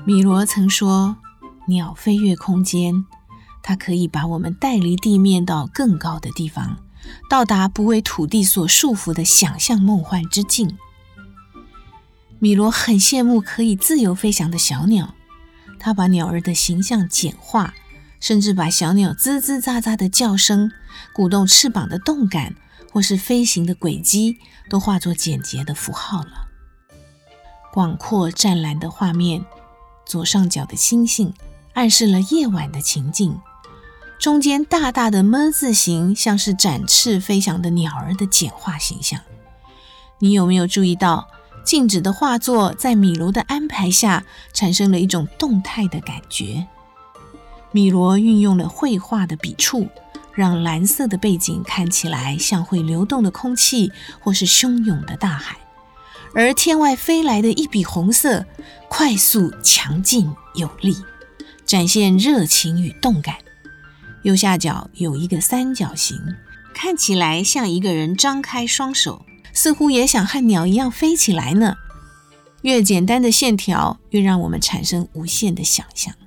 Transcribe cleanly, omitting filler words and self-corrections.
米罗曾说，鸟飞越空间，它可以把我们带离地面到更高的地方，到达不为土地所束缚的想象梦幻之境。米罗很羡慕可以自由飞翔的小鸟，他把鸟儿的形象简化，甚至把小鸟吱吱喳喳的叫声、鼓动翅膀的动感或是飞行的轨迹都化作简洁的符号了。广阔湛蓝的画面，左上角的星星暗示了夜晚的情境，中间大大的 M 字形像是展翅飞翔的鸟儿的简化形象。你有没有注意到，静止的画作在米罗的安排下产生了一种动态的感觉？米罗运用了绘画的笔触，让蓝色的背景看起来像会流动的空气或是汹涌的大海，而天外飞来的一笔红色，快速、强劲、有力，展现热情与动感。右下角有一个三角形，看起来像一个人张开双手，似乎也想和鸟一样飞起来呢。越简单的线条，越让我们产生无限的想象。